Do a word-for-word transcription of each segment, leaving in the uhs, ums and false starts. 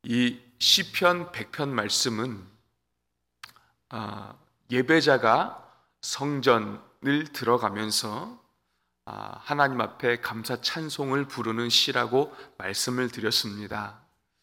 이 시편 백 편 말씀은 예배자가 성전을 들어가면서 하나님 앞에 감사 찬송을 부르는 시라고 말씀을 드렸습니다.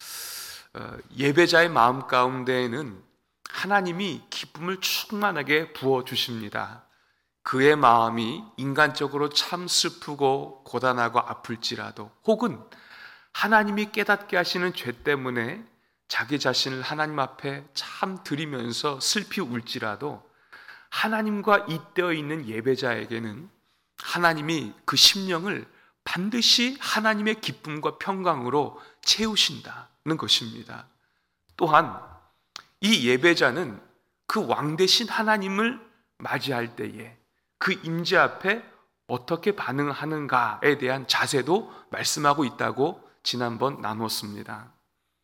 예배자의 마음 가운데에는 하나님이 기쁨을 충만하게 부어주십니다. 그의 마음이 인간적으로 참 슬프고 고단하고 아플지라도, 혹은 하나님이 깨닫게 하시는 죄 때문에 자기 자신을 하나님 앞에 참 드리면서 슬피 울지라도, 하나님과 잇대어 있는 예배자에게는 하나님이 그 심령을 반드시 하나님의 기쁨과 평강으로 채우신다는 것입니다. 또한 이 예배자는 그 왕 대신 하나님을 맞이할 때에 그 임재 앞에 어떻게 반응하는가에 대한 자세도 말씀하고 있다고 지난번 나누었습니다.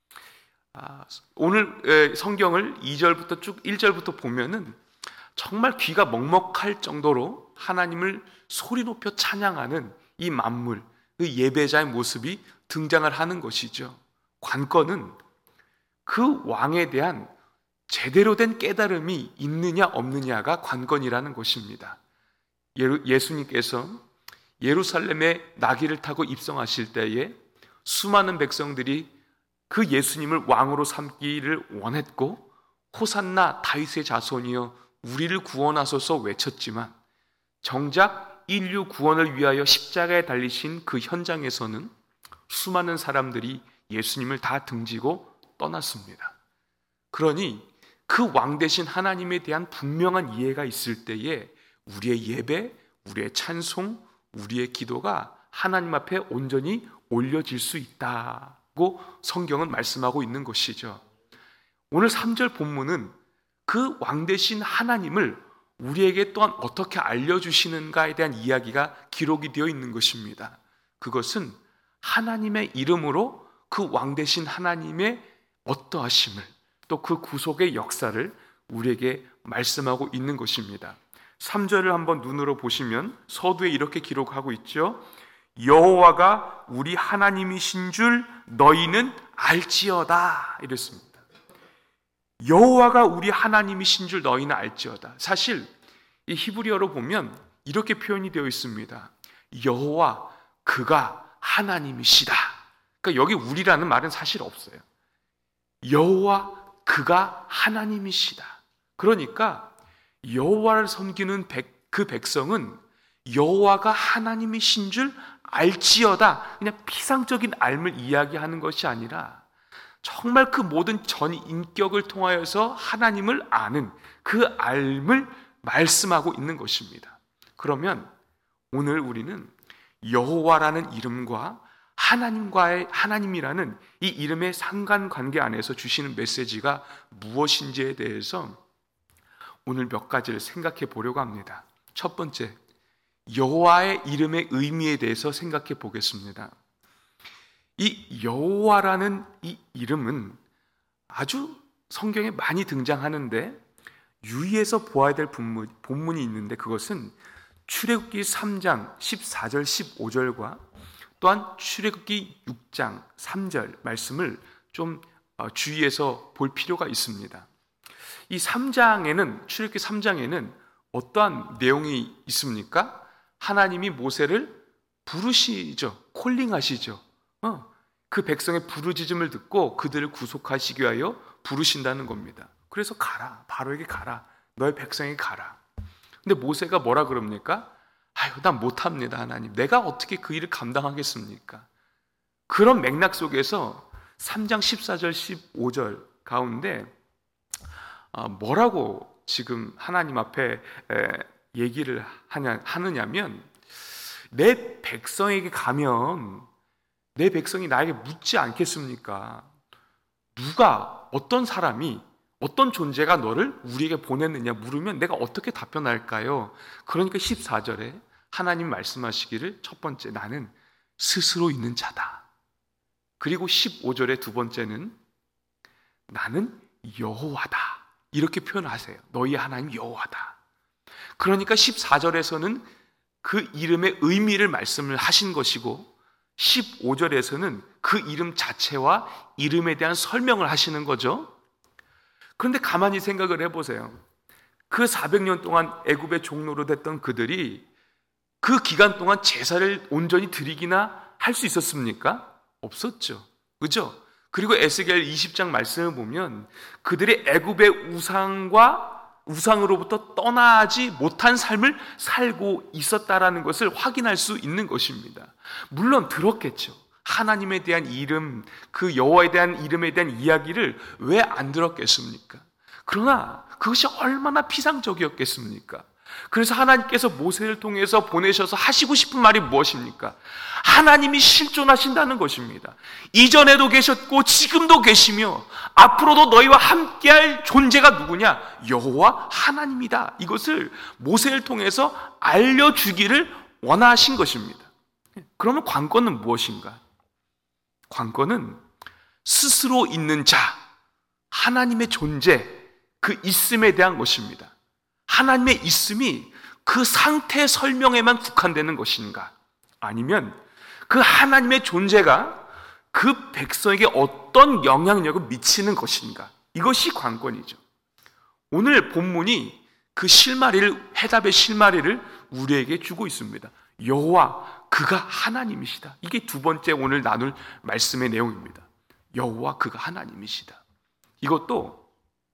아, 오늘 성경을 이 절부터 쭉 일 절부터 보면은 정말 귀가 먹먹할 정도로 하나님을 소리 높여 찬양하는 이 만물, 그 예배자의 모습이 등장을 하는 것이죠. 관건은 그 왕에 대한 제대로 된 깨달음이 있느냐 없느냐가 관건이라는 것입니다. 예수님께서 예루살렘에 나귀를 타고 입성하실 때에 수많은 백성들이 그 예수님을 왕으로 삼기를 원했고, 호산나 다윗의 자손이여 우리를 구원하소서 외쳤지만, 정작 인류 구원을 위하여 십자가에 달리신 그 현장에서는 수많은 사람들이 예수님을 다 등지고 떠났습니다. 그러니 그 왕 대신 하나님에 대한 분명한 이해가 있을 때에 우리의 예배, 우리의 찬송, 우리의 기도가 하나님 앞에 온전히 올려질 수 있다고 성경은 말씀하고 있는 것이죠. 오늘 삼 절 본문은 그 왕 대신 하나님을 우리에게 또한 어떻게 알려주시는가에 대한 이야기가 기록이 되어 있는 것입니다. 그것은 하나님의 이름으로 그 왕 대신 하나님의 어떠하심을, 또 그 구속의 역사를 우리에게 말씀하고 있는 것입니다. 삼 절을 한번 눈으로 보시면 서두에 이렇게 기록하고 있죠. 여호와가 우리 하나님이신 줄 너희는 알지어다, 이랬습니다. 여호와가 우리 하나님이신 줄 너희는 알지어다. 사실 이 히브리어로 보면 이렇게 표현이 되어 있습니다. 여호와 그가 하나님이시다. 그러니까 여기 우리라는 말은 사실 없어요. 여호와 그가 하나님이시다. 그러니까 여호와를 섬기는 백, 그 백성은 여호와가 하나님이신 줄 알지어다, 그냥 피상적인 알을 이야기하는 것이 아니라 정말 그 모든 전 인격을 통하여서 하나님을 아는 그 알을 말씀하고 있는 것입니다. 그러면 오늘 우리는 여호와라는 이름과 하나님과의 하나님이라는 이 이름의 상관관계 안에서 주시는 메시지가 무엇인지에 대해서 오늘 몇 가지를 생각해 보려고 합니다. 첫 번째, 여호와의 이름의 의미에 대해서 생각해 보겠습니다. 이 여호와라는 이 이름은 아주 성경에 많이 등장하는데 유의해서 보아야 될 본문, 본문이 있는데, 그것은 출애굽기 삼 장 십사 절 십오 절과 또한 출애굽기 육 장 삼 절 말씀을 좀 주의해서 볼 필요가 있습니다. 이 삼 장에는, 출애굽기 삼 장에는 어떠한 내용이 있습니까? 하나님이 모세를 부르시죠. 콜링하시죠. 어, 그 백성의 부르짖음을 듣고 그들을 구속하시기 위하여 부르신다는 겁니다. 그래서 가라, 바로에게 가라, 너의 백성에게 가라. 근데 모세가 뭐라 그럽니까? 아유, 난 못합니다, 하나님. 내가 어떻게 그 일을 감당하겠습니까? 그런 맥락 속에서 삼 장 십사 절 십오 절 가운데 뭐라고 지금 하나님 앞에 얘기를 하냐, 하느냐면, 내 백성에게 가면 내 백성이 나에게 묻지 않겠습니까? 누가, 어떤 사람이, 어떤 존재가 너를 우리에게 보냈느냐 물으면 내가 어떻게 답변할까요? 그러니까 십사 절에 하나님 말씀하시기를, 첫 번째, 나는 스스로 있는 자다. 그리고 십오 절의 두 번째는 나는 여호와다, 이렇게 표현하세요. 너희 하나님 여호와다. 그러니까 십사 절에서는 그 이름의 의미를 말씀을 하신 것이고, 십오 절에서는 그 그 이름 자체와 이름에 대한 설명을 하시는 거죠. 그런데 가만히 생각을 해보세요. 그 사백 년 동안 애굽의 종로로 됐던 그들이 그 기간 동안 제사를 온전히 드리기나 할 수 있었습니까? 없었죠. 그죠? 그리고 에스겔 이십 장 말씀을 보면 그들의 애굽의 우상과 우상으로부터 떠나지 못한 삶을 살고 있었다라는 것을 확인할 수 있는 것입니다. 물론 들었겠죠. 하나님에 대한 이름, 그 여호와에 대한 이름에 대한 이야기를 왜 안 들었겠습니까? 그러나 그것이 얼마나 피상적이었겠습니까? 그래서 하나님께서 모세를 통해서 보내셔서 하시고 싶은 말이 무엇입니까? 하나님이 실존하신다는 것입니다. 이전에도 계셨고 지금도 계시며 앞으로도 너희와 함께할 존재가 누구냐? 여호와 하나님이다. 이것을 모세를 통해서 알려주기를 원하신 것입니다. 그러면 관건은 무엇인가? 관건은 스스로 있는 자, 하나님의 존재, 그 있음에 대한 것입니다. 하나님의 있음이 그 상태 설명에만 국한되는 것인가? 아니면 그 하나님의 존재가 그 백성에게 어떤 영향력을 미치는 것인가? 이것이 관건이죠. 오늘 본문이 그 실마리를, 해답의 실마리를 우리에게 주고 있습니다. 여호와 그가 하나님이시다. 이게 두 번째 오늘 나눌 말씀의 내용입니다. 여호와 그가 하나님이시다. 이것도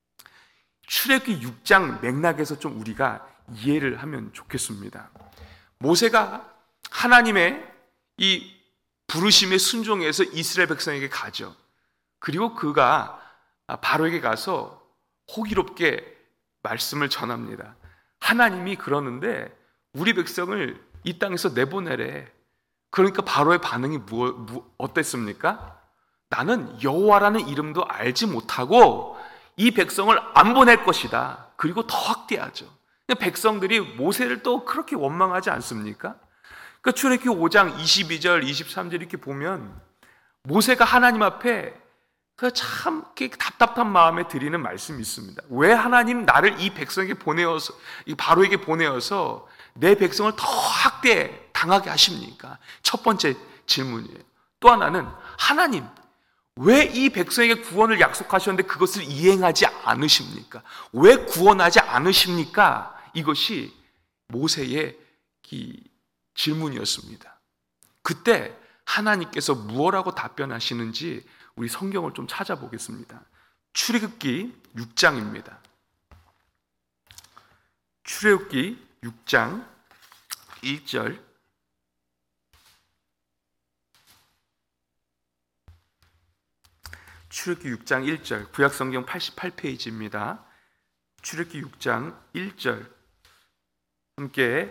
출애굽기 육 장 맥락에서 좀 우리가 이해를 하면 좋겠습니다. 모세가 하나님의 이 부르심에 순종해서 이스라엘 백성에게 가죠. 그리고 그가 바로에게 가서 호기롭게 말씀을 전합니다. 하나님이 그러는데 우리 백성을 이 땅에서 내보내래. 그러니까 바로의 반응이 뭐, 뭐, 어땠습니까? 나는 여호와라는 이름도 알지 못하고 이 백성을 안 보낼 것이다. 그리고 더 확대하죠. 백성들이 모세를 또 그렇게 원망하지 않습니까? 그러니까 출애굽기 오 장 이십이 절, 이십삼 절 이렇게 보면 모세가 하나님 앞에 참 답답한 마음에 드리는 말씀이 있습니다. 왜 하나님 나를 이 백성에게 보내어서, 이 바로에게 보내어서 내 백성을 더 확대 당하게 하십니까? 첫 번째 질문이에요. 또 하나는 하나님 왜 이 백성에게 구원을 약속하셨는데 그것을 이행하지 않으십니까? 왜 구원하지 않으십니까? 이것이 모세의 이 질문이었습니다. 그때 하나님께서 무엇라고 답변하시는지 우리 성경을 좀 찾아보겠습니다. 출애굽기 육 장입니다. 출애굽기 육 장 일 절 출애굽기 육 장 일 절 구약성경 팔십팔 페이지입니다. 출애굽기 육 장 일 절 함께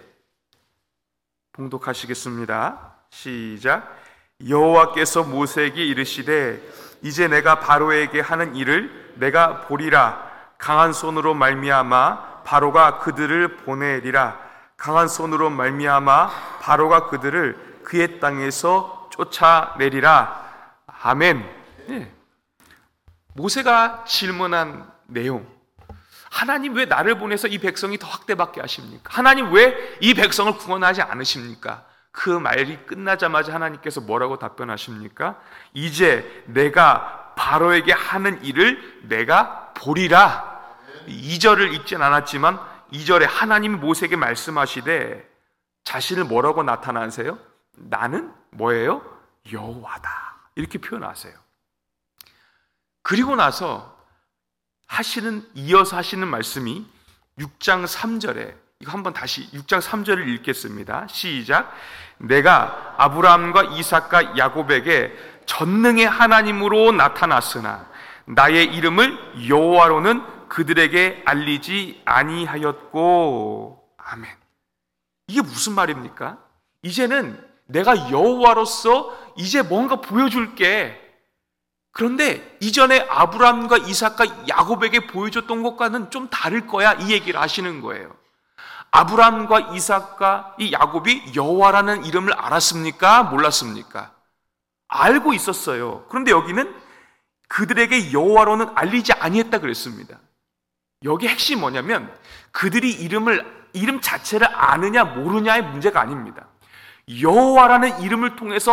봉독하시겠습니다. 시작. 여호와께서 모세에게 이르시되 이제 내가 바로에게 하는 일을 내가 보리라. 강한 손으로 말미암아 바로가 그들을 보내리라. 강한 손으로 말미암아 바로가 그들을 그의 땅에서 쫓아내리라. 아멘. 네. 모세가 질문한 내용, 하나님 왜 나를 보내서 이 백성이 더 확대받게 하십니까? 하나님 왜 이 백성을 구원하지 않으십니까? 그 말이 끝나자마자 하나님께서 뭐라고 답변하십니까? 이제 내가 바로에게 하는 일을 내가 보리라. 이 절을 읽진 않았지만 이 절에 하나님이 모세에게 말씀하시되 자신을 뭐라고 나타나세요? 나는 뭐예요? 여호와다. 이렇게 표현하세요. 그리고 나서 하시는, 이어서 하시는 말씀이 육 장 삼 절에, 이거 한번 다시 육 장 삼 절을 읽겠습니다. 시작. 내가 아브라함과 이삭과 야곱에게 전능의 하나님으로 나타났으나 나의 이름을 여호와로는 그들에게 알리지 아니하였고. 아멘. 이게 무슨 말입니까? 이제는 내가 여호와로서 이제 뭔가 보여줄게. 그런데 이전에 아브라함과 이삭과 야곱에게 보여줬던 것과는 좀 다를 거야. 이 얘기를 하시는 거예요. 아브라함과 이삭과 이 야곱이 여호와라는 이름을 알았습니까? 몰랐습니까? 알고 있었어요. 그런데 여기는 그들에게 여호와로는 알리지 아니했다 그랬습니다. 여기 핵심이 뭐냐면 그들이 이름을, 이름 자체를 아느냐 모르냐의 문제가 아닙니다. 여호와라는 이름을 통해서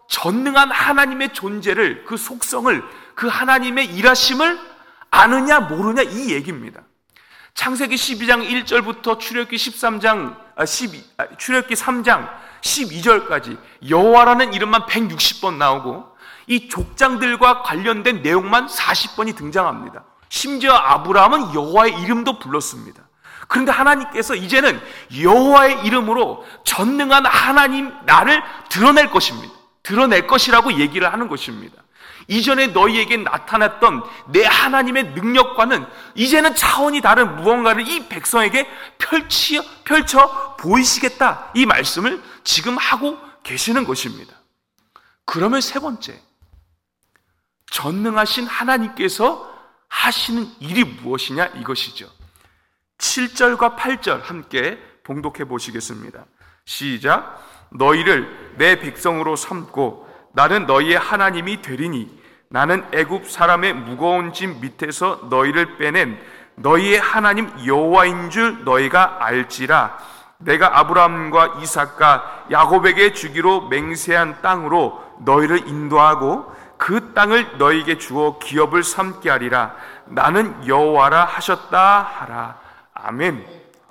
전능한 하나님의 존재를, 그 속성을, 그 하나님의 일하심을 아느냐 모르냐 이 얘기입니다. 창세기 십이 장 일 절부터 출애굽기 십삼 장 아, 십이, 아, 출애굽기 삼 장 십이 절까지 여호와라는 이름만 백육십 번 나오고 이 족장들과 관련된 내용만 사십 번이 등장합니다. 심지어 아브라함은 여호와의 이름도 불렀습니다. 그런데 하나님께서 이제는 여호와의 이름으로 전능한 하나님 나를 드러낼 것입니다. 드러낼 것이라고 얘기를 하는 것입니다. 이전에 너희에게 나타났던 내 하나님의 능력과는 이제는 차원이 다른 무언가를 이 백성에게 펼치, 펼쳐 보이시겠다, 이 말씀을 지금 하고 계시는 것입니다. 그러면 세 번째, 전능하신 하나님께서 하시는 일이 무엇이냐 이것이죠. 칠 절과 팔 절 함께 봉독해 보시겠습니다. 시작. 너희를 내 백성으로 삼고 나는 너희의 하나님이 되리니 나는 애굽 사람의 무거운 짐 밑에서 너희를 빼낸 너희의 하나님 여호와인 줄 너희가 알지라. 내가 아브라함과 이삭과 야곱에게 주기로 맹세한 땅으로 너희를 인도하고 그 땅을 너희에게 주어 기업을 삼게 하리라. 나는 여호와라 하셨다 하라. 아멘.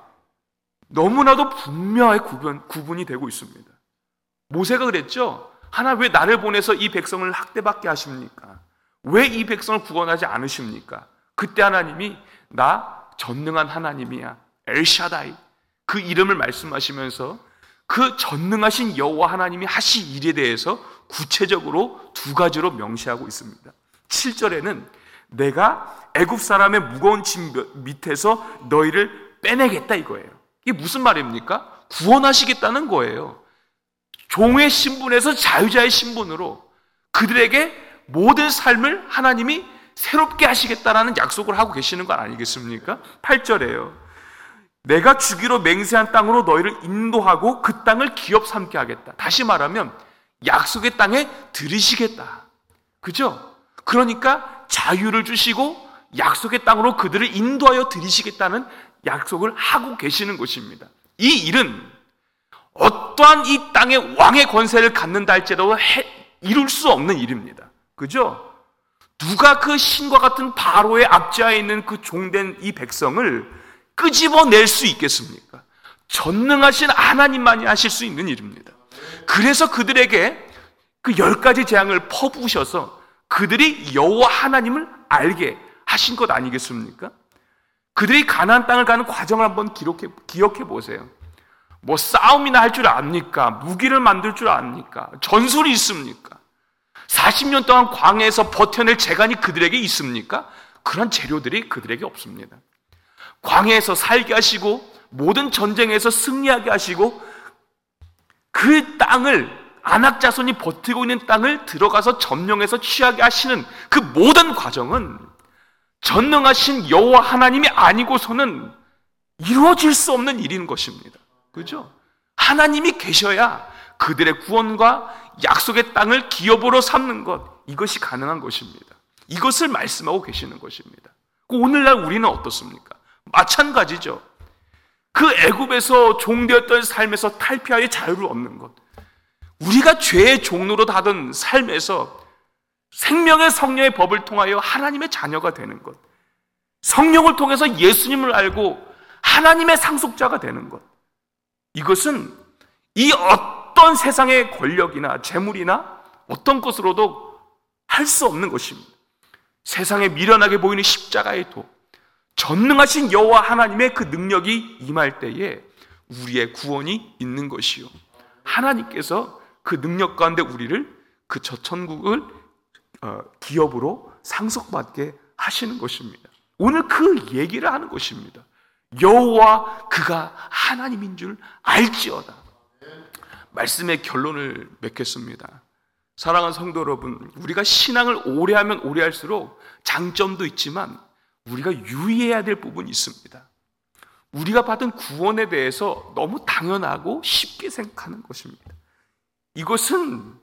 너무나도 분명하게 구분, 구분이 되고 있습니다. 모세가 그랬죠. 하나님 왜 나를 보내서 이 백성을 학대받게 하십니까? 왜 이 백성을 구원하지 않으십니까? 그때 하나님이 나 전능한 하나님이야, 엘샤다이, 그 이름을 말씀하시면서 그 전능하신 여호와 하나님이 하실 일에 대해서 구체적으로 두 가지로 명시하고 있습니다. 칠 절에는 내가 애굽 사람의 무거운 짐 밑에서 너희를 빼내겠다 이거예요. 이게 무슨 말입니까? 구원하시겠다는 거예요. 종의 신분에서 자유자의 신분으로 그들에게 모든 삶을 하나님이 새롭게 하시겠다라는 약속을 하고 계시는 건 아니겠습니까? 팔 절에요. 내가 주기로 맹세한 땅으로 너희를 인도하고 그 땅을 기업 삼게 하겠다. 다시 말하면 약속의 땅에 들이시겠다. 그죠? 그러니까 자유를 주시고 약속의 땅으로 그들을 인도하여 들이시겠다는 약속을 하고 계시는 것입니다. 이 일은 어떠한 이 땅의 왕의 권세를 갖는다 할지라도 해, 이룰 수 없는 일입니다. 그죠? 누가 그 신과 같은 바로의 압제하에 있는 그 종된 이 백성을 끄집어낼 수 있겠습니까? 전능하신 하나님만이 하실 수 있는 일입니다. 그래서 그들에게 그 열 가지 재앙을 퍼부으셔서 그들이 여호와 하나님을 알게 하신 것 아니겠습니까? 그들이 가나안 땅을 가는 과정을 한번 기록해, 기억해 보세요. 뭐 싸움이나 할 줄 압니까? 무기를 만들 줄 압니까? 전술이 있습니까? 사십 년 동안 광야에서 버텨낼 재간이 그들에게 있습니까? 그런 재료들이 그들에게 없습니다. 광야에서 살게 하시고 모든 전쟁에서 승리하게 하시고 그 땅을 아낙 자손이 버티고 있는 땅을 들어가서 점령해서 취하게 하시는 그 모든 과정은 전능하신 여호와 하나님이 아니고서는 이루어질 수 없는 일인 것입니다. 그죠? 하나님이 계셔야 그들의 구원과 약속의 땅을 기업으로 삼는 것, 이것이 가능한 것입니다. 이것을 말씀하고 계시는 것입니다. 오늘날 우리는 어떻습니까? 마찬가지죠. 그 애굽에서 종되었던 삶에서 탈피하여 자유를 얻는 것, 우리가 죄의 종로로 다던 삶에서 생명의 성령의 법을 통하여 하나님의 자녀가 되는 것, 성령을 통해서 예수님을 알고 하나님의 상속자가 되는 것, 이것은 이 어떤 세상의 권력이나 재물이나 어떤 것으로도 할 수 없는 것입니다. 세상에 미련하게 보이는 십자가의 도, 전능하신 여호와 하나님의 그 능력이 임할 때에 우리의 구원이 있는 것이요, 하나님께서 그 능력 가운데 우리를 그 저천국을 어, 기업으로 상속받게 하시는 것입니다. 오늘 그 얘기를 하는 것입니다. 여호와 그가 하나님인 줄 알지어다. 말씀의 결론을 맺겠습니다. 사랑하는 성도 여러분, 우리가 신앙을 오래 하면 오래 할수록 장점도 있지만 우리가 유의해야 될 부분이 있습니다. 우리가 받은 구원에 대해서 너무 당연하고 쉽게 생각하는 것입니다. 이것은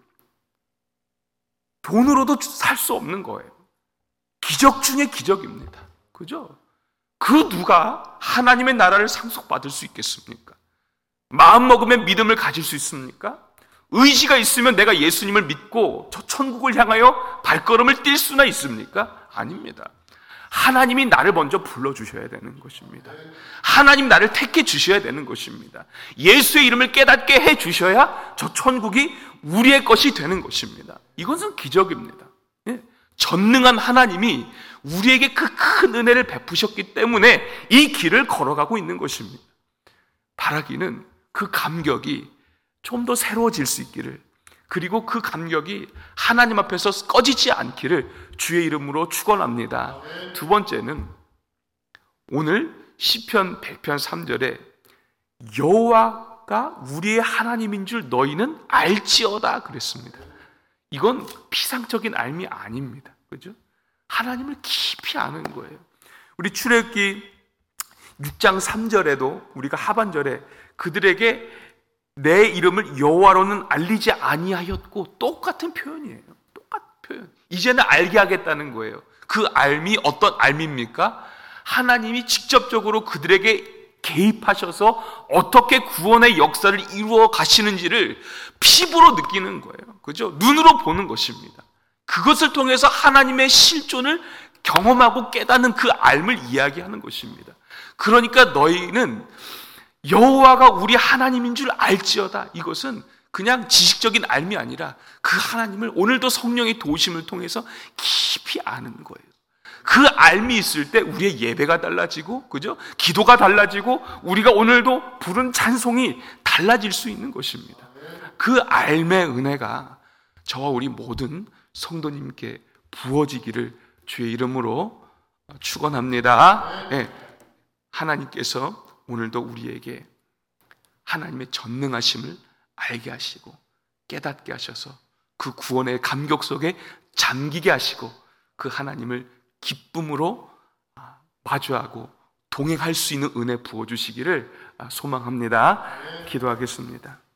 돈으로도 살 수 없는 거예요. 기적 중에 기적입니다. 그죠? 그 누가 하나님의 나라를 상속받을 수 있겠습니까? 마음 먹으면 믿음을 가질 수 있습니까? 의지가 있으면 내가 예수님을 믿고 저 천국을 향하여 발걸음을 뛸 수나 있습니까? 아닙니다. 하나님이 나를 먼저 불러주셔야 되는 것입니다. 하나님 나를 택해 주셔야 되는 것입니다. 예수의 이름을 깨닫게 해 주셔야 저 천국이 우리의 것이 되는 것입니다. 이것은 기적입니다. 예? 전능한 하나님이 우리에게 그 큰 은혜를 베푸셨기 때문에 이 길을 걸어가고 있는 것입니다. 바라기는 그 감격이 좀 더 새로워질 수 있기를, 그리고 그 감격이 하나님 앞에서 꺼지지 않기를 주의 이름으로 축원합니다. 두 번째는 오늘 시편 백 편 삼 절에 여호와가 우리의 하나님인 줄 너희는 알지어다 그랬습니다. 이건 피상적인 알미 아닙니다. 그죠? 하나님을 깊이 아는 거예요. 우리 출애굽기 육 장 삼 절에도 우리가 하반절에 그들에게 내 이름을 여호와로는 알리지 아니하였고, 똑같은 표현이에요. 똑같은 표현. 이제는 알게 하겠다는 거예요. 그 알미 어떤 알미입니까? 하나님이 직접적으로 그들에게 개입하셔서 어떻게 구원의 역사를 이루어 가시는지를 피부로 느끼는 거예요. 그죠? 눈으로 보는 것입니다. 그것을 통해서 하나님의 실존을 경험하고 깨닫는 그 알을 이야기하는 것입니다. 그러니까 너희는 여호와가 우리 하나님인 줄 알지어다. 이것은 그냥 지식적인 알미 아니라 그 하나님을 오늘도 성령의 도우심을 통해서 깊이 아는 거예요. 그 알미 있을 때 우리의 예배가 달라지고, 그죠? 기도가 달라지고, 우리가 오늘도 부른 찬송이 달라질 수 있는 것입니다. 그 알의 은혜가 저와 우리 모든 성도님께 부어지기를 주의 이름으로 축원합니다. 네. 하나님께서 오늘도 우리에게 하나님의 전능하심을 알게 하시고 깨닫게 하셔서 그 구원의 감격 속에 잠기게 하시고 그 하나님을 기쁨으로 마주하고 동행할 수 있는 은혜 부어주시기를 소망합니다. 기도하겠습니다.